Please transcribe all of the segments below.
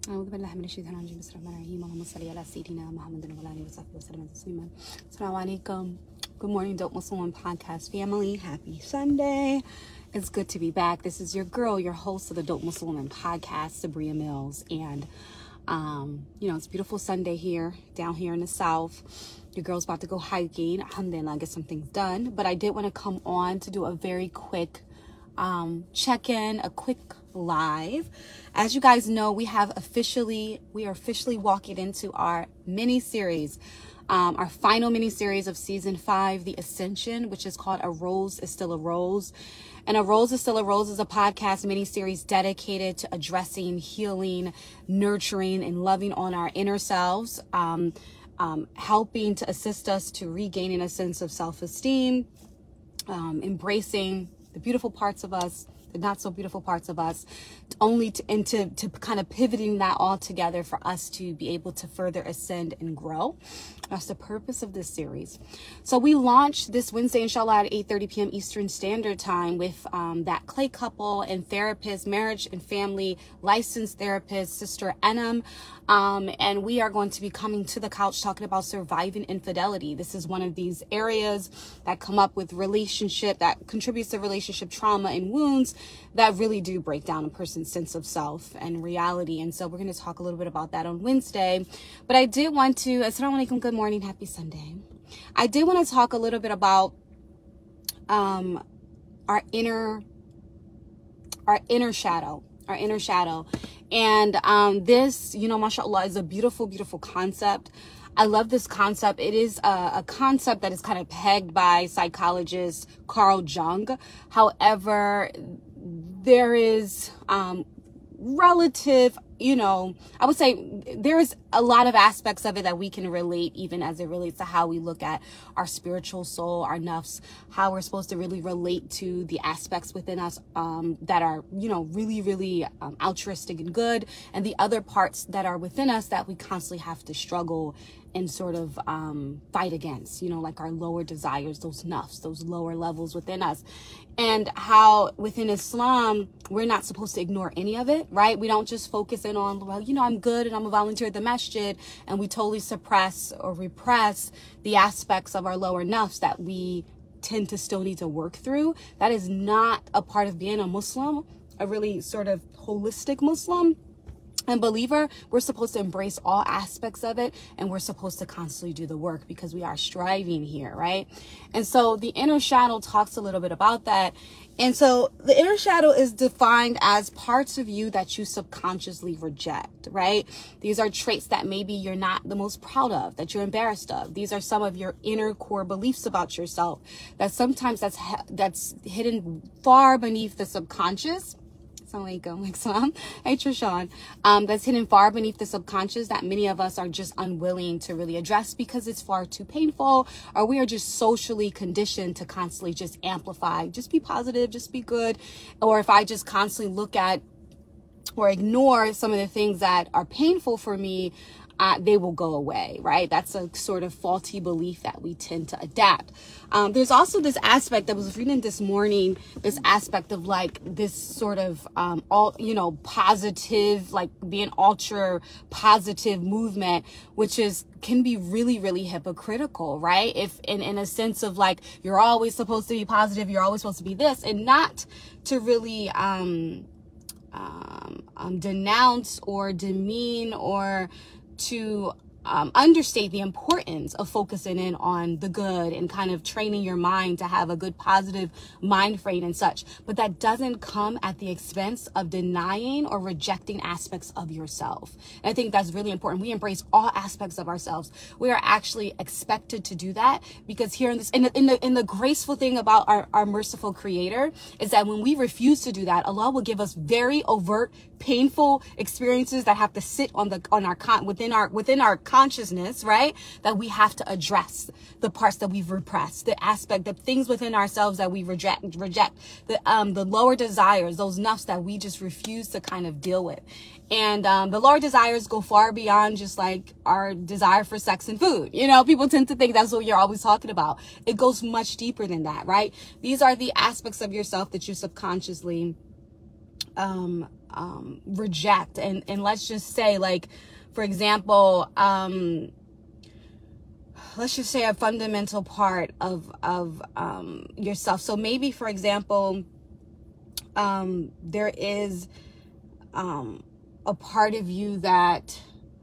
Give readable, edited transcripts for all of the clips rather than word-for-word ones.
أعوذ بالله من الشيطان الرجيم بسم الله الرحمن الرحيم اللهم صل على سيدنا محمد وعلى آله وصحبه وسلم تسليما. Assalamu alaikum. Good morning, Dope Muslim Podcast family. Happy Sunday. It's good to be back. This is your girl, your host of the Dope Muslim Podcast, Sabria Mills. And, it's a beautiful Sunday here, down here in the South. Your girl's about to go hiking. Alhamdulillah, get some things done. But I did want to come on to do a very quick check-in, a quick live. As you guys know, we are officially walking into our mini-series, our final mini-series of season 5, The Ascension, which is called A Rose is Still a Rose. And A Rose is Still a Rose is a podcast mini-series dedicated to addressing, healing, nurturing, and loving on our inner selves, helping to assist us to regaining a sense of self-esteem, embracing the beautiful parts of us, the not so beautiful parts of us, to kind of pivoting that all together for us to be able to further ascend and grow. That's the purpose of this series. So we launched this Wednesday, inshallah, at 8:30 p.m. Eastern Standard Time with that clay couple and therapist, marriage and family licensed therapist, Sister Enam. And we are going to be coming to the couch talking about surviving infidelity. This is one of these areas that come up with relationship, that contributes to relationship trauma and wounds that really do break down a person's sense of self and reality. And so we're going to talk a little bit about that on Wednesday. But I did want to, Assalamu alaikum, good morning, happy Sunday. I did want to talk a little bit about our inner shadow. And this, mashallah, is a beautiful, beautiful concept. I love this concept. It is a concept that is kind of pegged by psychologist Carl Jung. However, there is relative, I would say there is a lot of aspects of it that we can relate, even as it relates to how we look at our spiritual soul, our nafs, how we're supposed to really relate to the aspects within us that are, really, really altruistic and good, and the other parts that are within us that we constantly have to struggle and sort of fight against, like our lower desires, those nafs, those lower levels within us. And how within Islam, we're not supposed to ignore any of it, right? We don't just focus in on, well, I'm good and I'm a volunteer at the masjid, and we totally suppress or repress the aspects of our lower nafs that we tend to still need to work through. That is not a part of being a Muslim, a really sort of holistic Muslim and believer. We're supposed to embrace all aspects of it, and we're supposed to constantly do the work because we are striving here, right? And so the inner shadow talks a little bit about that. And so the inner shadow is defined as parts of you that you subconsciously reject, right? These are traits that maybe you're not the most proud of, that you're embarrassed of. These are some of your inner core beliefs about yourself that sometimes that's hidden far beneath the subconscious. Hey Trishawn, that's hidden far beneath the subconscious that many of us are just unwilling to really address because it's far too painful, or we are just socially conditioned to constantly just amplify, just be positive, just be good. Or if I just constantly look at or ignore some of the things that are painful for me, they will go away, right? That's a sort of faulty belief that we tend to adapt. There's also this aspect that I was reading this morning, this aspect of like this sort of, positive, like being ultra positive movement, which can be really, really hypocritical, right? If in a sense of like, you're always supposed to be positive, you're always supposed to be this, and not to really, denounce or demean or to understate the importance of focusing in on the good and kind of training your mind to have a good positive mind frame and such. But that doesn't come at the expense of denying or rejecting aspects of yourself. And I think that's really important. We embrace all aspects of ourselves. We are actually expected to do that because here in the graceful thing about our merciful creator is that when we refuse to do that, Allah will give us very overt, painful experiences that have to sit within our consciousness, right? That we have to address the parts that we've repressed, the things within ourselves that we reject, the lower desires, those nafs that we just refuse to kind of deal with. And the lower desires go far beyond just like our desire for sex and food. People tend to think that's what you're always talking about. It goes much deeper than that, right? These are the aspects of yourself that you subconsciously reject. And let's just say, like, for example, let's just say a fundamental part of yourself. So maybe, for example, there is a part of you that,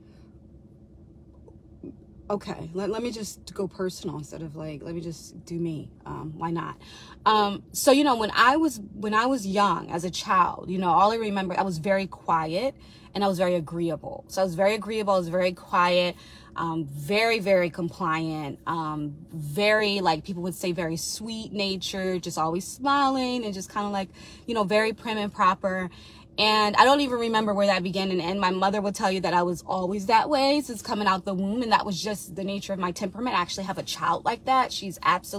okay, let me just go personal instead of like, let me just do me. Why not? So, you know, when I was young as a child, you know, all I remember, I was very quiet and I was very agreeable. So I was very agreeable. I was very quiet, very, very compliant, very, like people would say, very sweet natured, just always smiling and just kind of like, you know, very prim and proper. And I don't even remember where that began and ended. My mother would tell you that I was always that way since coming out the womb. And that was just the nature of my temperament. I actually have a child like that. She's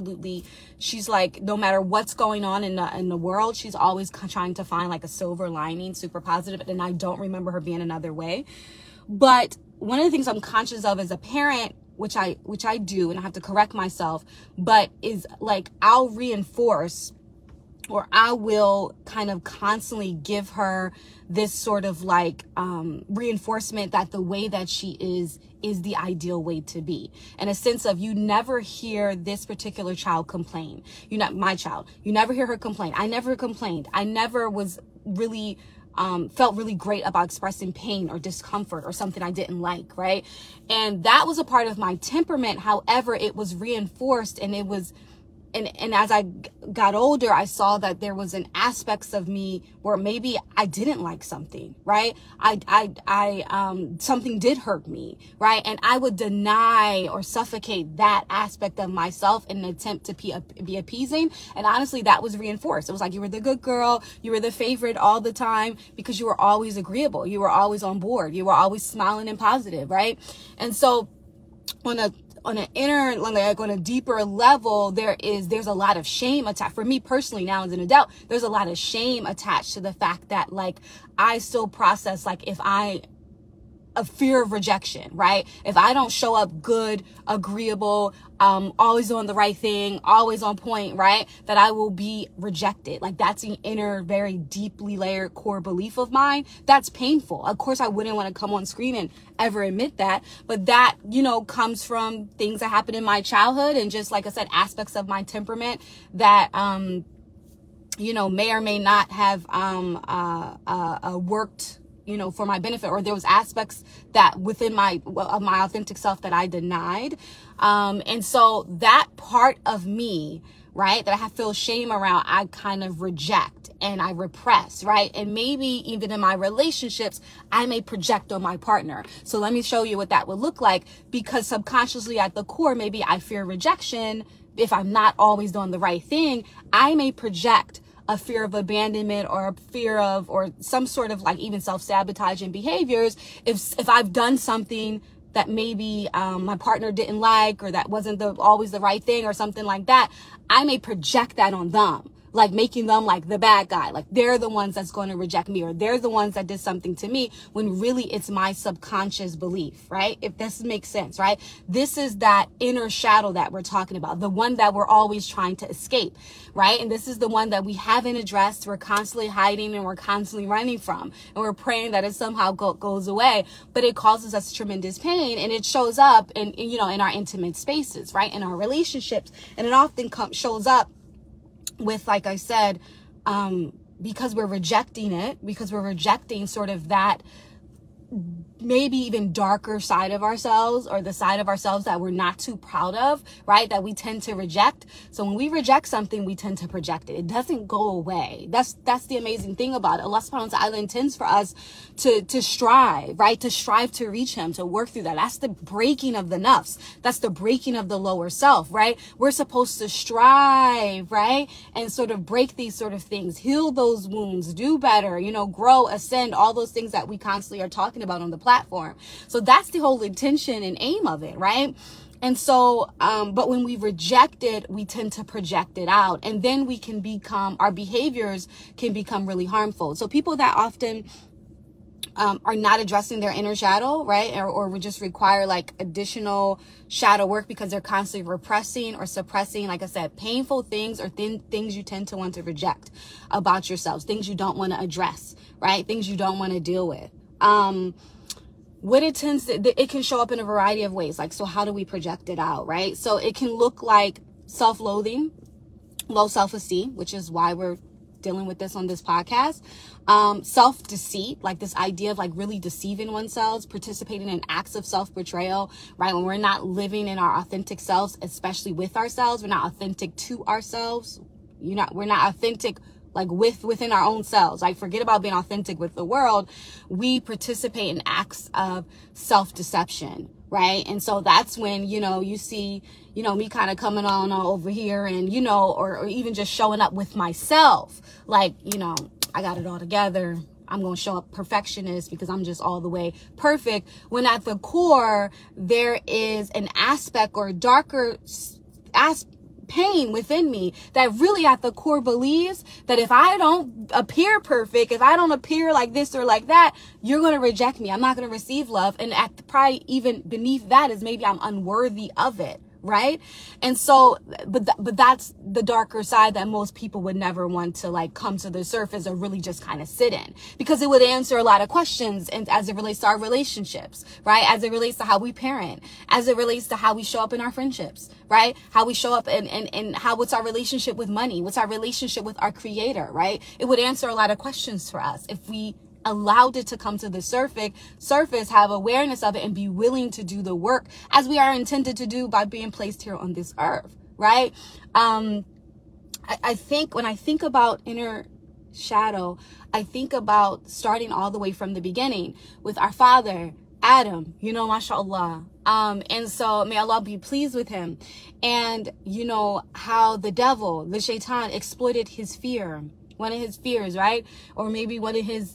like, no matter what's going on in the world, she's always trying to find like a silver lining, super positive. And I don't remember her being another way. But one of the things I'm conscious of as a parent, which I do, and I have to correct myself, but is like, I'll reinforce, or I will kind of constantly give her this sort of like reinforcement that the way that she is the ideal way to be. In a sense of, you never hear this particular child complain. You're not my child. You never hear her complain. I never complained. I never was really felt really great about expressing pain or discomfort or something I didn't like, right? And that was a part of my temperament. However, it was reinforced, and it was, and as I got older, I saw that there was an aspects of me where maybe I didn't like something, right? Something did hurt me, right? And I would deny or suffocate that aspect of myself in an attempt to be appeasing. And honestly, that was reinforced. It was like, you were the good girl, you were the favorite all the time because you were always agreeable. You were always on board. You were always smiling and positive, right? And so on an inner, like on a deeper level, there's a lot of shame attached. For me personally, now as an adult, there's a lot of shame attached to the fact that, like, I still process, like, a fear of rejection, right? If I don't show up good, agreeable, always doing the right thing, always on point, right? That I will be rejected. Like, that's an inner, very deeply layered core belief of mine. That's painful. Of course, I wouldn't want to come on screen and ever admit that, but that, you know, comes from things that happened in my childhood and just, like I said, aspects of my temperament that, you know, may or may not have, worked, you know, for my benefit, or there was aspects that within my authentic self that I denied. And so that part of me, right, that I feel shame around, I kind of reject and I repress, right? And maybe even in my relationships, I may project on my partner. So let me show you what that would look like, because subconsciously at the core, maybe I fear rejection. If I'm not always doing the right thing, I may project a fear of abandonment or a fear of, or some sort of like even self-sabotaging behaviors. If I've done something that maybe my partner didn't like, or that wasn't always the right thing or something like that, I may project that on them, like making them like the bad guy, like they're the ones that's going to reject me, or they're the ones that did something to me, when really it's my subconscious belief, right? If this makes sense, right? This is that inner shadow that we're talking about, the one that we're always trying to escape, right? And this is the one that we haven't addressed, we're constantly hiding and we're constantly running from, and we're praying that it somehow goes away, but it causes us tremendous pain, and it shows up in, you know, in our intimate spaces, right? In our relationships, and it often shows up with, like I said, because we're rejecting it, because we're rejecting sort of that maybe even darker side of ourselves, or the side of ourselves that we're not too proud of, right? That we tend to reject. So when we reject something, we tend to project it. It doesn't go away. That's the amazing thing about it. Allah subhanahu wa ta'ala intends for us to strive, right? To strive to reach him, to work through that. That's the breaking of the nafs. That's the breaking of the lower self, right? We're supposed to strive, right? And sort of break these sort of things, heal those wounds, do better, you know, grow, ascend, all those things that we constantly are talking about on the platform. So that's the whole intention and aim of it, right? And so, but when we reject it, we tend to project it out, and then we can become, our behaviors can become really harmful. So people that often are not addressing their inner shadow, right? Or would just require like additional shadow work because they're constantly repressing or suppressing, like I said, painful things or things you tend to want to reject about yourselves, things you don't want to address, right? Things you don't want to deal with. What it tends to, it can show up in a variety of ways. Like, so how do we project it out, right? So it can look like self-loathing, low self-esteem, which is why we're dealing with this on this podcast. Self-deceit, like this idea of like really deceiving oneself, participating in acts of self-betrayal, right? When we're not living in our authentic selves, especially with ourselves, we're not authentic to ourselves. We're not authentic like within our own selves. Like, forget about being authentic with the world. We participate in acts of self-deception, right? And so that's when, you see, me kind of coming on over here and, or even just showing up with myself. Like, I got it all together. I'm going to show up perfectionist because I'm just all the way perfect. When at the core, there is an aspect or darker pain within me that really at the core believes that if I don't appear perfect, if I don't appear like this or like that, you're going to reject me. I'm not going to receive love. And probably even beneath that is maybe I'm unworthy of it. Right. And so, but that's the darker side that most people would never want to like come to the surface or really just kind of sit in, because it would answer a lot of questions. And as it relates to our relationships, right? As it relates to how we parent, as it relates to how we show up in our friendships, right? How we show up and what's our relationship with money? What's our relationship with our creator, right? It would answer a lot of questions for us if we allowed it to come to the surface, have awareness of it, and be willing to do the work as we are intended to do by being placed here on this earth, right? I think when I think about inner shadow, I think about starting all the way from the beginning with our father, Adam, mashallah. And so may Allah be pleased with him. And how the devil, the shaitan, exploited his fear, one of his fears, right? Or maybe one of his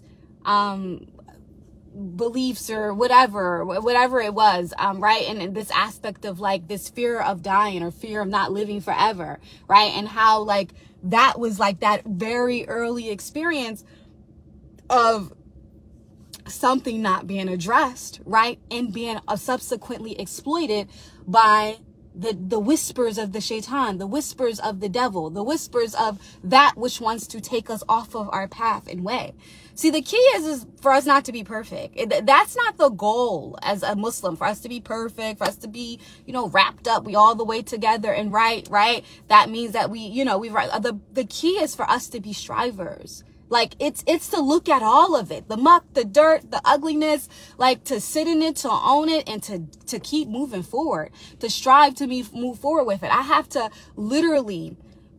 beliefs or whatever it was, right? And this aspect of like this fear of dying or fear of not living forever, right? And how like that was like that very early experience of something not being addressed, right? And being subsequently exploited by the whispers of the shaitan, the whispers of the devil, the whispers of that which wants to take us off of our path and way. See, the key is for us not to be perfect. That's not the goal as a Muslim, for us to be perfect, for us to be, wrapped up, we all the way together and right? That means that the key is for us to be strivers. Like it's to look at all of it, the muck, the dirt, the ugliness, like to sit in it, to own it, and to keep moving forward, to strive to move forward with it. I have to literally,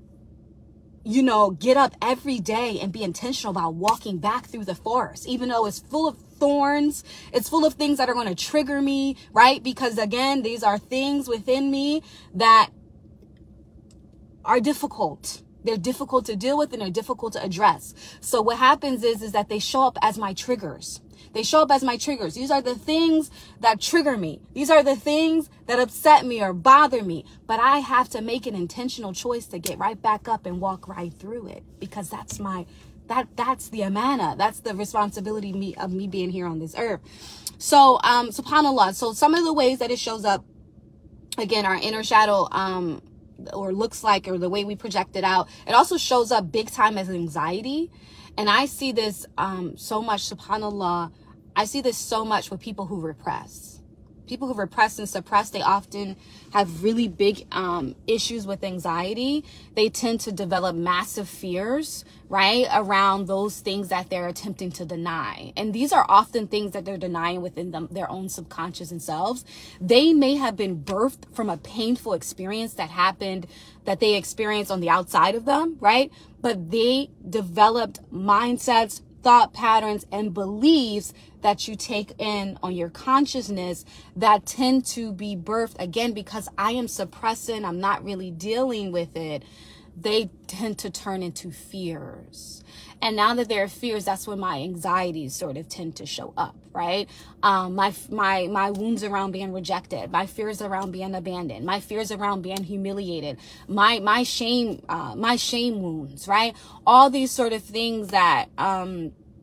get up every day and be intentional about walking back through the forest, even though it's full of thorns, it's full of things that are going to trigger me, right? Because again, these are things within me that are difficult. They're difficult to deal with and they're difficult to address. So what happens is that they show up as my triggers. These are the things that trigger me. These are the things that upset me or bother me. But I have to make an intentional choice to get right back up and walk right through it, because that's the amana. That's the responsibility of me being here on this earth. So, subhanAllah. So some of the ways that it shows up, again, our inner shadow, or looks like, or the way we project it out, it also shows up big time as anxiety. And I see this so much, subhanAllah, I see this so much with people who repress. People who repress and suppress, they often have really big issues with anxiety. They tend to develop massive fears, right, around those things that they're attempting to deny. And these are often things that they're denying within their own subconscious and selves. They may have been birthed from a painful experience that they experienced on the outside of them, right? But they developed mindsets, thought patterns, and beliefs that you take in on your consciousness that tend to be birthed, again, because I am suppressing, I'm not really dealing with it. They tend to turn into fears. And now that there are fears, that's when my anxieties sort of tend to show up, right? My wounds around being rejected, my fears around being abandoned, my fears around being humiliated, my shame wounds, right? All these sort of things that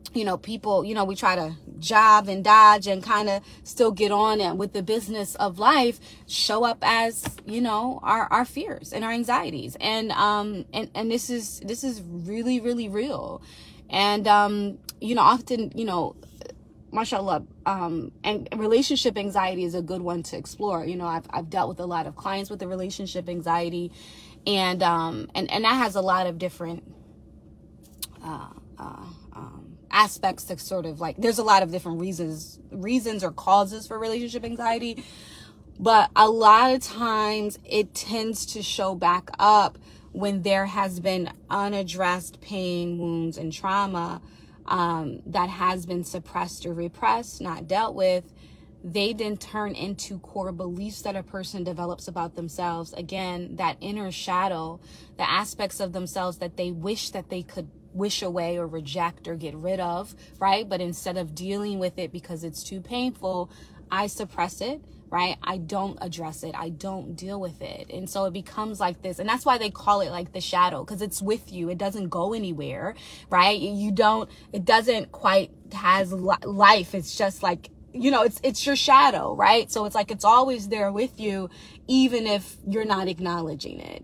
people, we try to job and dodge and kind of still get on and with the business of life, show up as, our fears and our anxieties. And this is really, really real. And, often, mashallah, and relationship anxiety is a good one to explore. I've dealt with a lot of clients with the relationship anxiety, and that has a lot of different, aspects to sort of like, there's a lot of different reasons or causes for relationship anxiety, but a lot of times it tends to show back up when there has been unaddressed pain, wounds, and trauma that has been suppressed or repressed, not dealt with. They then turn into core beliefs that a person develops about themselves. Again, that inner shadow, the aspects of themselves that they wish that they could wish away or reject or get rid of, right? But instead of dealing with it because it's too painful, I suppress it, right? I don't address it. I don't deal with it. And so it becomes like this. And that's why they call it like the shadow, because it's with you. It doesn't go anywhere, right? It doesn't quite has life. It's just like, it's your shadow, right? So it's like, it's always there with you, even if you're not acknowledging it.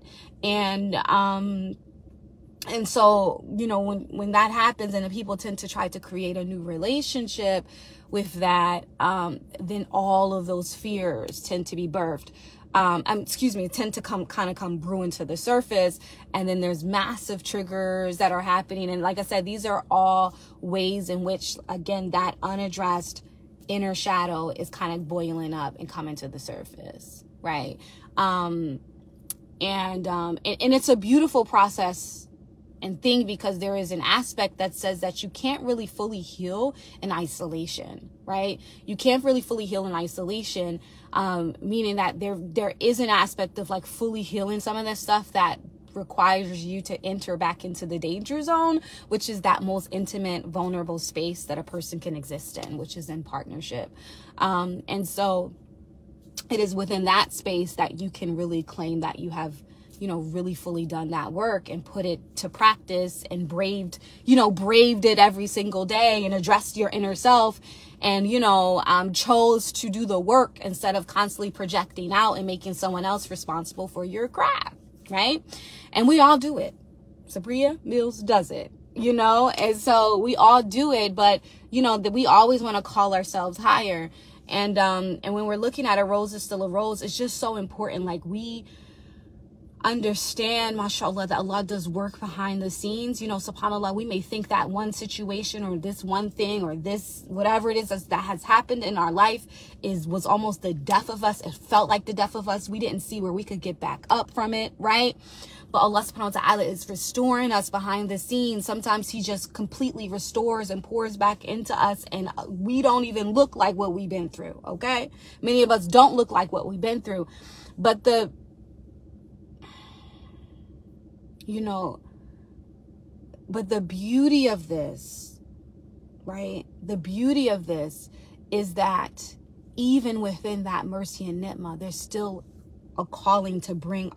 And so, when that happens and the people tend to try to create a new relationship with that, then all of those fears tend to be birthed. Tend to come brewing to the surface. And then there's massive triggers that are happening. And like I said, these are all ways in which, again, that unaddressed inner shadow is kind of boiling up and coming to the surface, right? And it's a beautiful process and thing, because there is an aspect that says that you can't really fully heal in isolation, right? You can't really fully heal in isolation, meaning that there is an aspect of like fully healing some of this stuff that requires you to enter back into the danger zone, which is that most intimate, vulnerable space that a person can exist in, which is in partnership. And so it is within that space that you can really claim that you have really fully done that work and put it to practice and braved it every single day and addressed your inner self and, chose to do the work instead of constantly projecting out and making someone else responsible for your crap, right? And we all do it. Sabria Mills does it, and so we all do it, but, that we always want to call ourselves higher. And when we're looking at a rose is still a rose, it's just so important. Like, we understand, mashallah, that Allah does work behind the scenes. SubhanAllah, we may think that one situation or this one thing or this, whatever it is that has happened in our life was almost the death of us. It felt like the death of us. We didn't see where we could get back up from it, right? But Allah subhanahu wa ta'ala is restoring us behind the scenes. Sometimes He just completely restores and pours back into us, and we don't even look like what we've been through, okay? Many of us don't look like what we've been through. But the beauty of this, right? The beauty of this is that even within that mercy and ni'mah, there's still a calling to bring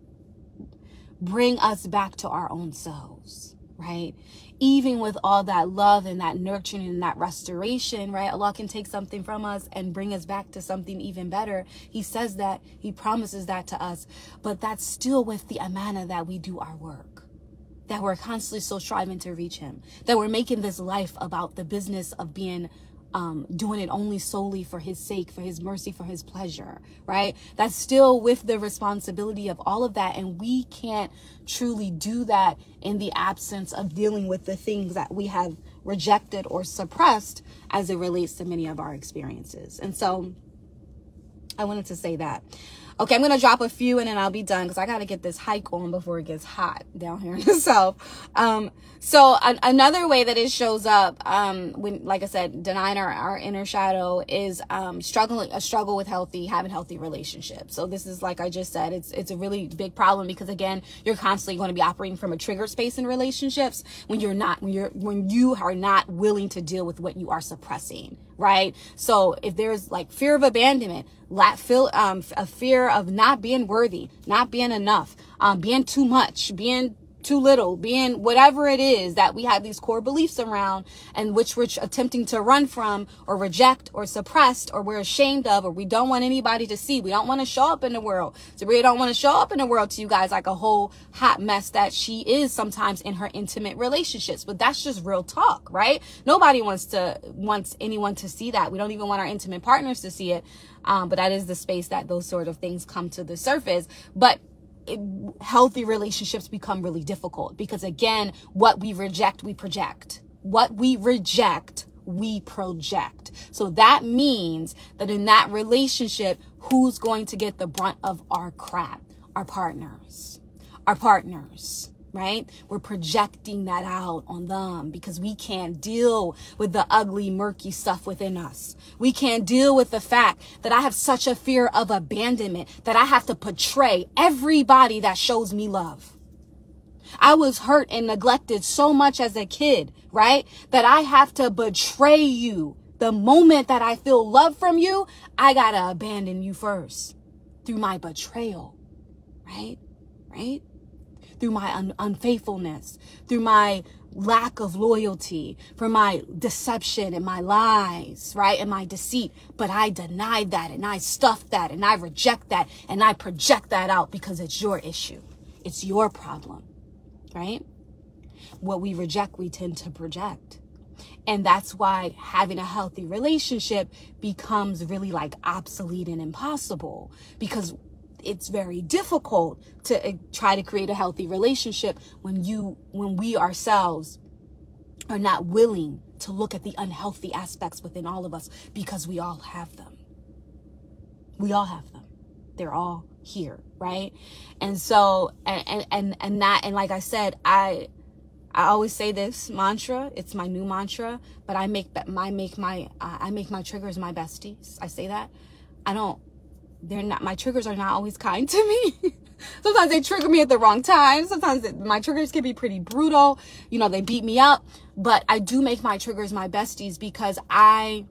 us back to our own selves, right? Even with all that love and that nurturing and that restoration, right? Allah can take something from us and bring us back to something even better. He says that, He promises that to us, but that's still with the amana that we do our work, that we're constantly still striving to reach Him, that we're making this life about the business of being doing it only solely for His sake, for His mercy, for His pleasure, right? That's still with the responsibility of all of that. And we can't truly do that in the absence of dealing with the things that we have rejected or suppressed as it relates to many of our experiences. And so I wanted to say that. Okay, I'm going to drop a few and then I'll be done because I got to get this hike on before it gets hot down here in the south. So another way that it shows up, when, like I said, denying our inner shadow is a struggle with having healthy relationships. So this is, like I just said, it's a really big problem because, again, you're constantly going to be operating from a trigger space in relationships when you are not willing to deal with what you are suppressing, right? So if there's like fear of abandonment, a fear of not being worthy, not being enough, being too much, being too little, being whatever it is that we have these core beliefs around, and which we're attempting to run from or reject or suppressed or we're ashamed of, or we don't want anybody to see. We don't want to show up in the world. So we don't want to show up in the world to you guys like a whole hot mess that she is sometimes in her intimate relationships. But that's just real talk, right? Nobody wants anyone to see that. We don't even want our intimate partners to see it. But that is the space that those sort of things come to the surface. But healthy relationships become really difficult because, again, what we reject, we project. What we reject, we project. So that means that in that relationship, who's going to get the brunt of our crap? Our partners. Our partners. Right? We're projecting that out on them because we can't deal with the ugly, murky stuff within us. We can't deal with the fact that I have such a fear of abandonment that I have to portray everybody that shows me love. I was hurt and neglected so much as a kid, right? That I have to betray you. The moment that I feel love from you, I gotta abandon you first through my betrayal, right? Right? Through my unfaithfulness, through my lack of loyalty, for my deception and my lies, right? And my deceit. But I denied that and I stuffed that and I reject that and I project that out because it's your issue. It's your problem, right? What we reject, we tend to project. And that's why having a healthy relationship becomes really like obsolete and impossible, because it's very difficult to try to create a healthy relationship when we ourselves are not willing to look at the unhealthy aspects within all of us, because we all have them. We all have them. They're all here, right? And so, and like I said, I always say this mantra. It's my new mantra, but I make my triggers my besties. I say that. My triggers are not always kind to me. Sometimes they trigger me at the wrong time. Sometimes my triggers can be pretty brutal. They beat me up. But I do make my triggers my besties because I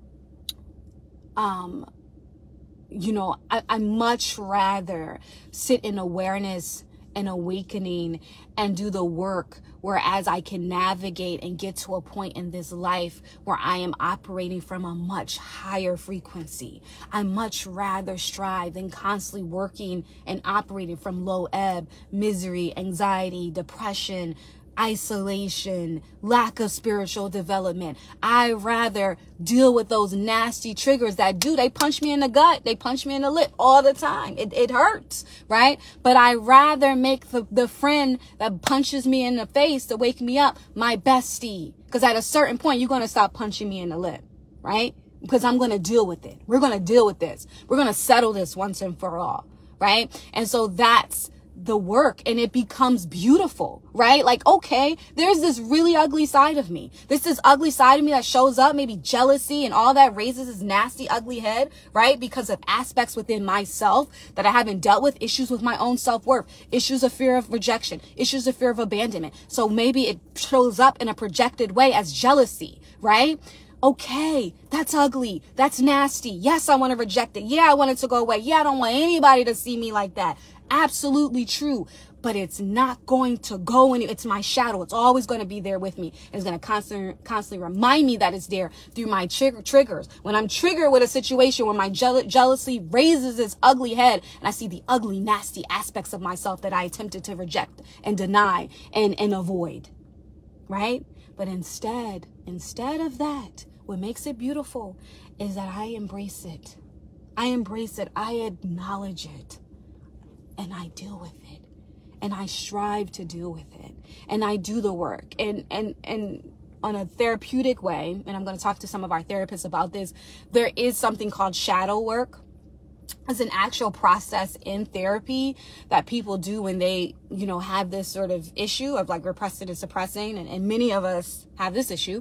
much rather sit in awareness and awakening and do the work, whereas I can navigate and get to a point in this life where I am operating from a much higher frequency. I much rather strive than constantly working and operating from low ebb, misery, anxiety, depression, isolation, lack of spiritual development. I rather deal with those nasty triggers that they punch me in the gut. They punch me in the lip all the time. It hurts, right? But I rather make the friend that punches me in the face to wake me up my bestie. Because at a certain point, you're going to stop punching me in the lip, right? Because I'm going to deal with it. We're going to deal with this. We're going to settle this once and for all, right? And so that's the work, and it becomes beautiful, right? Like, okay, there's this really ugly side of me. This ugly side of me that shows up, maybe jealousy and all that raises this nasty, ugly head, right? Because of aspects within myself that I haven't dealt with, issues with my own self-worth, issues of fear of rejection, issues of fear of abandonment. So maybe it shows up in a projected way as jealousy, right? Okay, that's ugly. That's nasty. Yes, I want to reject it. Yeah, I want it to go away. Yeah, I don't want anybody to see me like that. Absolutely true. But it's not going to go anywhere. It's my shadow. It's always going to be there with me. It's going to constantly remind me that it's there through my triggers. When I'm triggered with a situation where my jealousy raises its ugly head and I see the ugly, nasty aspects of myself that I attempted to reject and deny and avoid, right? But instead of that, what makes it beautiful is that I embrace it. I embrace it. I acknowledge it. And I deal with it. And I strive to deal with it. And I do the work. And on a therapeutic way, and I'm going to talk to some of our therapists about this, there is something called shadow work. It's an actual process in therapy that people do when they, have this sort of issue of like repressing and suppressing. And many of us have this issue.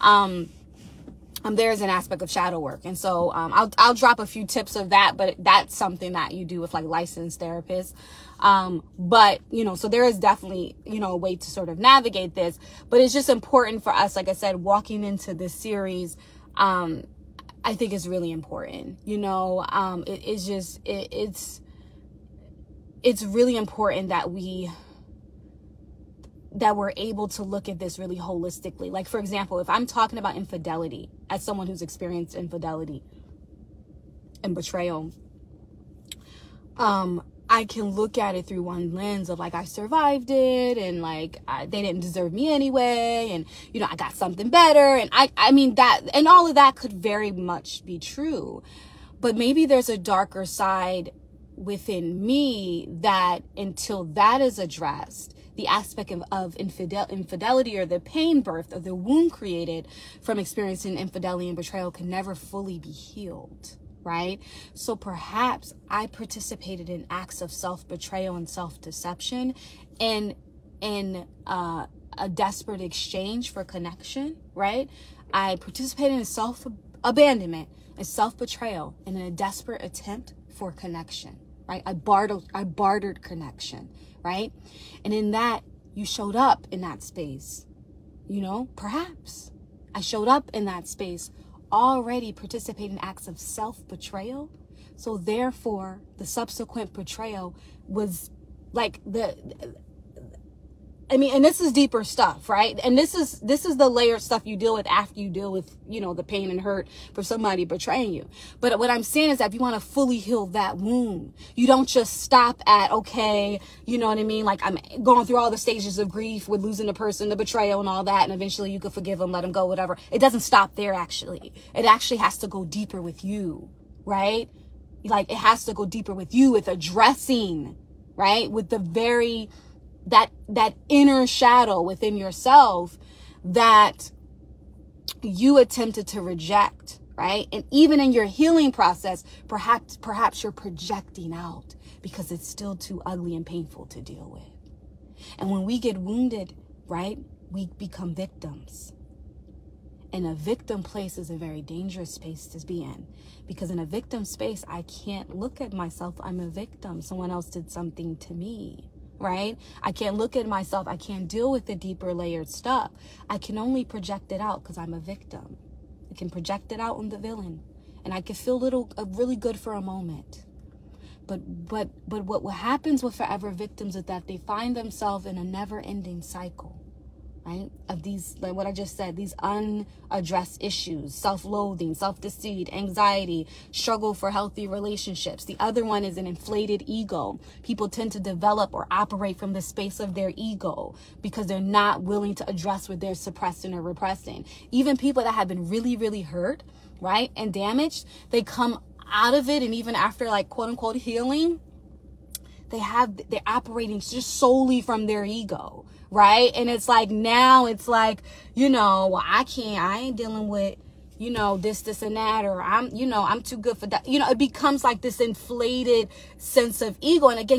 There is an aspect of shadow work. And so I'll drop a few tips of that, but that's something that you do with like licensed therapists. But, so there is definitely, a way to sort of navigate this, but it's just important for us, like I said, walking into this series, I think is really important. It's really important that we that we're able to look at this really holistically. Like, for example, if I'm talking about infidelity as someone who's experienced infidelity and betrayal, I can look at it through one lens of like, I survived it, and like they didn't deserve me anyway, and you know, I got something better, and I mean that, and all of that could very much be true, but maybe there's a darker side within me that until that is addressed, the aspect of infidelity, or the pain birthed, or the wound created from experiencing infidelity and betrayal, can never fully be healed. Right? So perhaps I participated in acts of self-betrayal and self-deception in a desperate exchange for connection, right? I participated in self-abandonment and self-betrayal and in a desperate attempt for connection, right? I bartered connection, right? And in that, you showed up in that space, you know, perhaps I showed up in that space already participating in acts of self-betrayal. So therefore, the subsequent betrayal was like and this is deeper stuff, right? And this is the layered stuff you deal with after you deal with, you know, the pain and hurt for somebody betraying you. But what I'm saying is that if you want to fully heal that wound, you don't just stop at, okay, you know what I mean? Like, I'm going through all the stages of grief with losing the person, the betrayal and all that, and eventually you could forgive them, let them go, whatever. It doesn't stop there, actually. It actually has to go deeper with you, right? Like, it has to go deeper with you, with addressing, right? With the very... that inner shadow within yourself that you attempted to reject, right? And even in your healing process, perhaps you're projecting out because it's still too ugly and painful to deal with. And when we get wounded, right, we become victims. And a victim place is a very dangerous space to be in, because in a victim space, I can't look at myself. I'm a victim. Someone else did something to me. Right? I can't look at myself. I can't deal with the deeper layered stuff. I can only project it out because I'm a victim. I can project it out on the villain, and I can feel really good for a moment. But what happens with forever victims is that they find themselves in a never-ending cycle, right? Of these, like what I just said, these unaddressed issues: self-loathing, self-deceit, anxiety, struggle for healthy relationships. The other one is an inflated ego. People tend to develop or operate from the space of their ego because they're not willing to address what they're suppressing or repressing. Even people that have been really, really hurt, right, and damaged, they come out of it, and even after, like, quote unquote healing, they're operating just solely from their ego, right? And it's like, now it's like, you know, well, I ain't dealing with, you know, this and that, or I'm too good for that. You know, it becomes like this inflated sense of ego. And again,